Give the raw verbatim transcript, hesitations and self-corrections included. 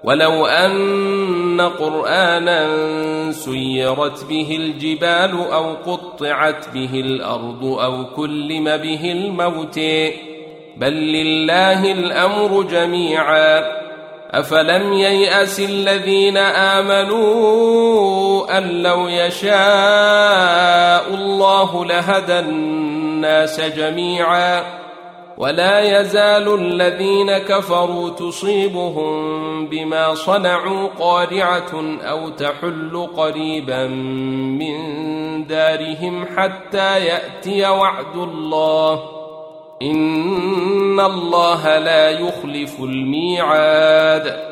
ولو أن قرآنا سيرت به الجبال أو قطعت به الأرض أو كلم به الموت بل لله الأمر جميعا أفلم ييأس الذين آمنوا أن لو يشاء الله لهدى الناس جميعا ولا يزال الذين كفروا تصيبهم بما صنعوا قارعة أو تحل قريبا من دارهم حتى يأتي وعد الله إن الله لا يخلف الميعاد